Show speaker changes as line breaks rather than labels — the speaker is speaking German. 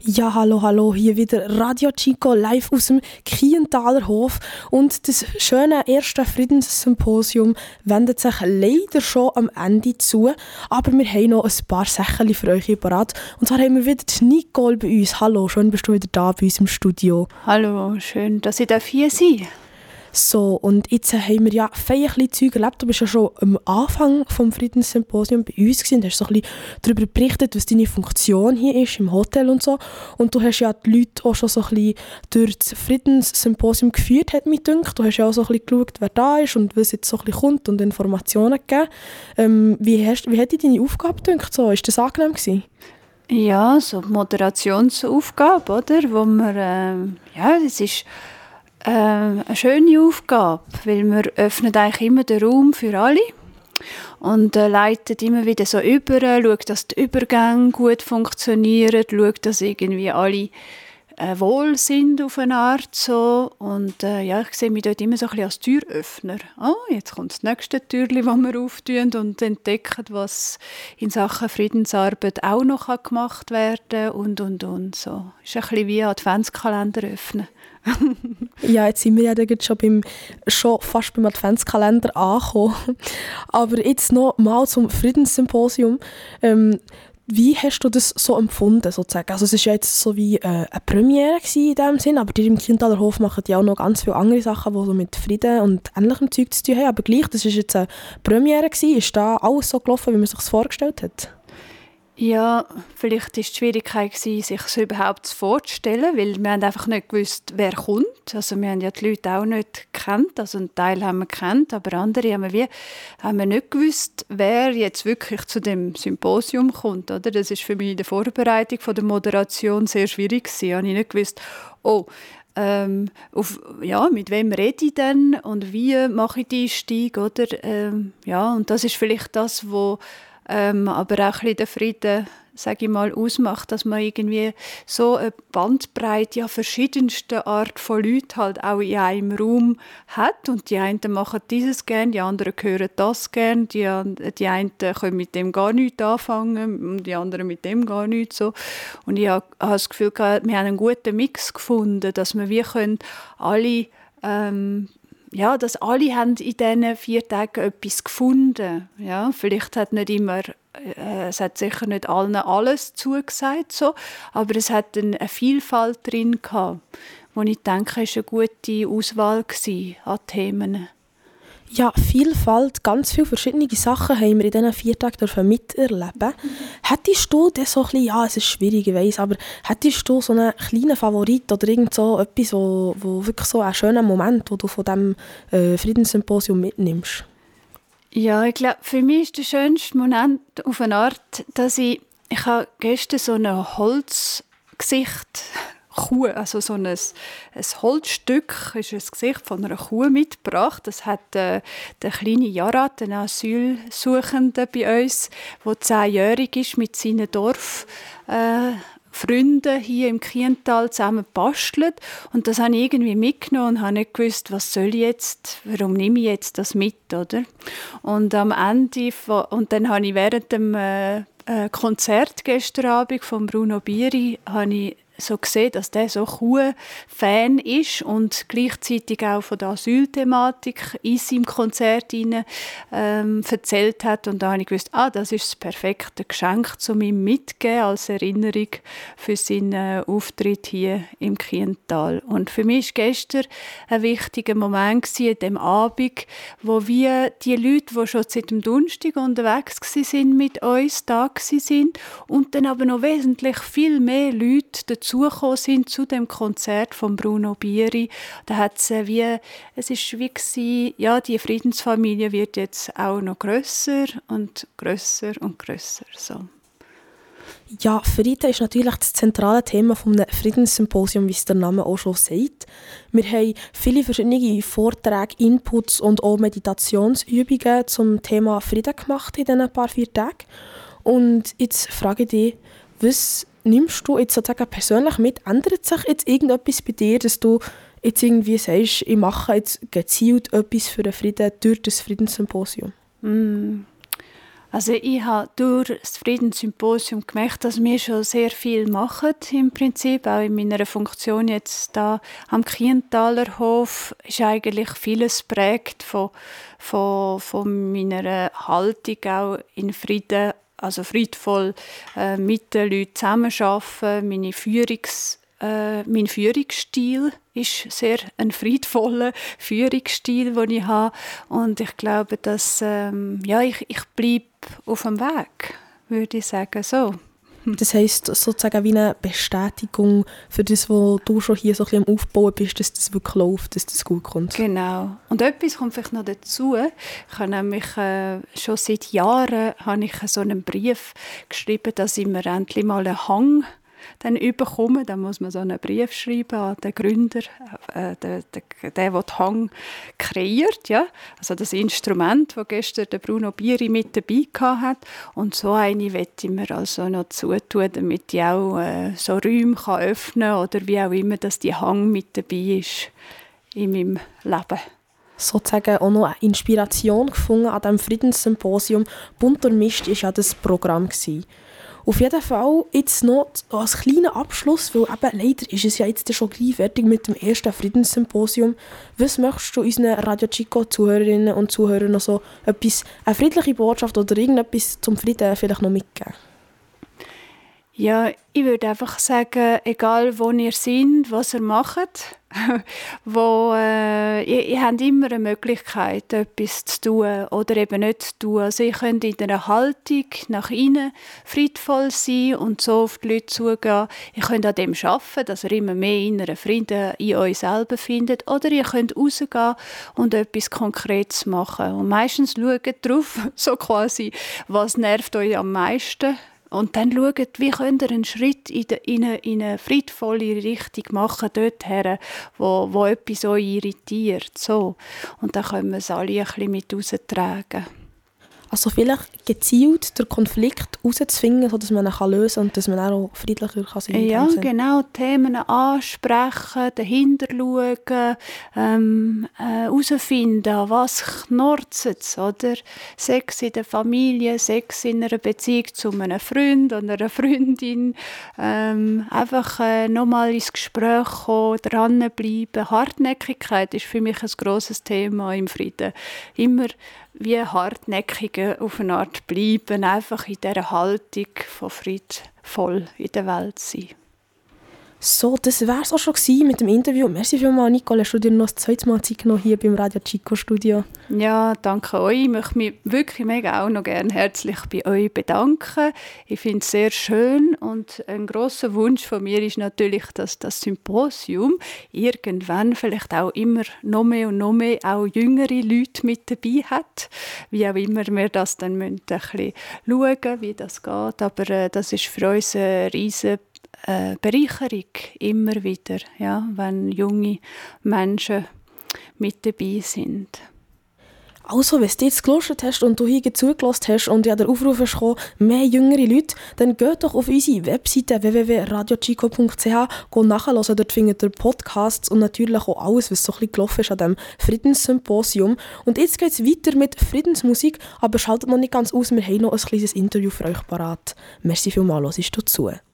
Ja, hallo, hallo, hier wieder Radio Chico live aus dem Kienthaler Hof. Und das schöne erste Friedenssymposium wendet sich leider schon am Ende zu. Aber wir haben noch ein paar Sachen für euch parat. Und zwar haben wir wieder die Nicole bei uns. Hallo, schön bist du wieder da bei uns im Studio.
Hallo, schön, dass ich hier sein darf.
So, und jetzt haben wir ja fein ein bisschen Zeug erlebt. Du bist ja schon am Anfang des Friedenssymposiums bei uns gewesen. Du hast so ein bisschen darüber berichtet, was deine Funktion hier ist im Hotel und so. Und du hast ja die Leute auch schon so ein bisschen durch das Friedenssymposium geführt, hat mich gedacht. Du hast ja auch so ein bisschen geschaut, wer da ist und was jetzt so ein bisschen kommt und Informationen gegeben. Wie hat dir deine Aufgabe gedacht? So, ist das angenehm gewesen?
Ja, so die Moderationsaufgabe, oder? Wo man, das ist eine schöne Aufgabe, weil man öffnet eigentlich immer den Raum für alle und leitet immer wieder so über, schaut, dass die Übergänge gut funktionieren, schaut, dass irgendwie alle wohl sind auf eine Art so. Und ich sehe mich dort immer so ein bisschen als Türöffner. Jetzt kommt das nächste Türchen, das wir auftun und entdecken, was in Sachen Friedensarbeit auch noch gemacht werden kann und so. Ist ein bisschen wie Adventskalender öffnen.
Ja, jetzt sind wir ja schon fast beim Adventskalender angekommen. Aber jetzt noch mal zum Friedenssymposium. Wie hast du das so empfunden, sozusagen? Also es war ja jetzt so wie eine Premiere in diesem Sinn, aber die im Kienthaler Hof machen ja auch noch ganz viele andere Sachen, die so mit Frieden und ähnlichem Zeug zu tun haben. Aber gleich, das war jetzt eine Premiere. Ist da alles so gelaufen, wie man sich das vorgestellt hat?
Ja, vielleicht war die Schwierigkeit, sich so überhaupt vorzustellen, weil wir haben einfach nicht gewusst, wer kommt. Also wir haben ja die Leute auch nicht gekannt, also einen Teil haben wir gekannt, aber andere haben wir nicht gewusst, wer jetzt wirklich zu dem Symposium kommt. Oder? Das war für mich in der Vorbereitung von der Moderation sehr schwierig gewesen. Ich habe nicht gewusst, mit wem rede ich denn und wie mache ich die Einstieg, oder? Und das ist vielleicht das, wo aber auch ein bisschen den Frieden, sage ich mal, ausmacht, dass man irgendwie so eine Bandbreite verschiedenster Art von Leuten halt auch in einem Raum hat. Und die einen machen dieses gerne, die anderen hören das gerne, die einen können mit dem gar nichts anfangen und die anderen mit dem gar nichts. So. Und ich habe das Gefühl, wir haben einen guten Mix gefunden, dass wir alle dass alle haben in diesen 4 Tagen etwas gefunden. Ja, vielleicht hat nicht immer, es hat sicher nicht allen alles zugesagt, so, aber es hat eine Vielfalt drin gehabt, wo ich denke, es war eine gute Auswahl an Themen.
Ja, Vielfalt, ganz viele verschiedene Sachen haben wir in diesen 4 Tagen miterleben. Hättest du das so ein bisschen, es ist schwierig, ich weiss, aber hättest du so einen kleinen Favorit oder irgend so etwas, wo wirklich so einen schönen Moment, wo du von diesem Friedenssymposium mitnimmst?
Ja, ich glaube, für mich ist der schönste Moment auf eine Art, dass ich habe gestern so ein Holzgesicht Kuh, also so ein Holzstück, ist ein Gesicht von einer Kuh mitgebracht. Das hat der kleine Jarat, ein Asylsuchender bei uns, der 10-jährig ist, mit seinen Dorffreunden hier im Kiental zusammen bastelt. Und das habe ich irgendwie mitgenommen und habe nicht gewusst, was soll ich jetzt, warum nehme ich jetzt das mit, oder? Und am Ende, und dann habe ich während dem Konzert gestern Abend von Bruno Bieri, habe ich so gesehen, dass der so Kuh-Fan ist und gleichzeitig auch von der Asylthematik in seinem Konzert erzählt hat. Und da habe ich gewusst, das ist das perfekte Geschenk, um ihm mitzugeben als Erinnerung für seinen Auftritt hier im Kiental. Und für mich war gestern ein wichtiger Moment an dem Abend, wo wir die Leute, die schon seit dem Donnerstag unterwegs waren mit uns, da waren und dann aber noch wesentlich viel mehr Leute dazugekommen sind zu dem Konzert von Bruno Bieri. Da hat es ist wie gewesen, die Friedensfamilie wird jetzt auch noch grösser und grösser und grösser. So.
Ja, Frieden ist natürlich das zentrale Thema vom Friedenssymposium, wie es der Name auch schon sagt. Wir haben viele verschiedene Vorträge, Inputs und auch Meditationsübungen zum Thema Frieden gemacht in diesen paar 4 Tagen. Und jetzt frage ich dich, was nimmst du jetzt sozusagen persönlich mit? Ändert sich jetzt irgendetwas bei dir, dass du jetzt irgendwie sagst, ich mache jetzt gezielt etwas für den Frieden durch das Friedenssymposium?
Also ich habe durch das Friedenssymposium gemerkt, dass wir schon sehr viel machen im Prinzip. Auch in meiner Funktion jetzt da am Kienthaler Hof ist eigentlich vieles prägt von meiner Haltung auch in Frieden, also friedvoll mit den Leuten zusammenarbeiten. Mein Führungsstil ist sehr ein friedvoller Führungsstil, den ich habe. Und ich glaube, dass ich bleibe auf dem Weg, würde ich sagen. So.
Das heisst, sozusagen wie eine Bestätigung für das, was du schon hier so ein bisschen am Aufbauen bist, dass das wirklich läuft, dass das gut kommt.
Genau. Und etwas kommt vielleicht noch dazu. Ich habe nämlich schon seit Jahren so einen Brief geschrieben, dass ich mir endlich mal einen Hang dann bekommen. Dann muss man so einen Brief schreiben an den Gründer, der den Hang kreiert. Ja? Also das Instrument, das gestern der Bruno Bieri mit dabei hat. Und so eine möchte ich mir also noch zutun, damit ich auch so Räume öffnen kann oder wie auch immer, dass die Hang mit dabei ist in meinem Leben.
Sozusagen auch noch eine Inspiration gefunden an diesem Friedenssymposium. Bunt durchmischt war ja das Programm. Auf jeden Fall jetzt noch als kleiner Abschluss, weil eben leider ist es ja jetzt schon gleich fertig mit dem ersten Friedenssymposium. Was möchtest du unseren Radio Chico-Zuhörerinnen und Zuhörern noch so eine friedliche Botschaft oder irgendetwas zum Frieden vielleicht noch mitgeben?
Ja, ich würde einfach sagen, egal wo ihr seid, was ihr macht, ihr habt immer eine Möglichkeit, etwas zu tun oder eben nicht zu tun. Also ihr könnt in einer Haltung nach innen friedvoll sein und so auf die Leute zugehen. Ihr könnt an dem arbeiten, dass ihr immer mehr inneren Frieden in euch selber findet. Oder ihr könnt rausgehen und etwas Konkretes machen. Und meistens schaut drauf, so quasi, was nervt euch am meisten. Und dann schaut, wie könnt ihr einen Schritt in eine friedvolle Richtung machen, dorthin, wo etwas euch irritiert. So. Und dann können wir es alle ein bisschen mit raustragen.
Also vielleicht gezielt den Konflikt herauszufinden, sodass man ihn lösen kann und dass man auch friedlicher sein kann.
Ja, genau. Themen ansprechen, dahinter schauen, herausfinden, was knurzt, oder? Sex in der Familie, Sex in einer Beziehung zu einem Freund oder einer Freundin. Einfach nochmal ins Gespräch kommen, dranbleiben. Hartnäckigkeit ist für mich ein grosses Thema im Frieden. Immer wie hartnäckige auf eine Art bleiben, einfach in dieser Haltung von friedvoll in der Welt sein.
So, das war es auch schon mit dem Interview. Merci vielmals, Nicole. Hast du dir noch das zweite Mal Zeit genommen hier beim Radio Chico Studio?
Ja, danke euch. Ich möchte mich wirklich mega auch noch gerne herzlich bei euch bedanken. Ich finde es sehr schön und ein grosser Wunsch von mir ist natürlich, dass das Symposium irgendwann vielleicht auch immer noch mehr und noch mehr auch jüngere Leute mit dabei hat. Wie auch immer wir das dann ein bisschen schauen, wie das geht. Aber das ist für uns eine riesige Bereicherung immer wieder, ja, wenn junge Menschen mit dabei sind.
Also, wenn du jetzt gelustet hast und du hier zugelassen hast und ja der Aufruf ist gekommen, mehr jüngere Leute, dann geht doch auf unsere Webseite www.radiochico.ch nachhören. Dort findet ihr Podcasts und natürlich auch alles, was so ein bisschen gelaufen ist an diesem Friedenssymposium. Und jetzt geht es weiter mit Friedensmusik, aber schaltet noch nicht ganz aus, wir haben noch ein kleines Interview für euch parat. Merci vielmals, hörst du zu.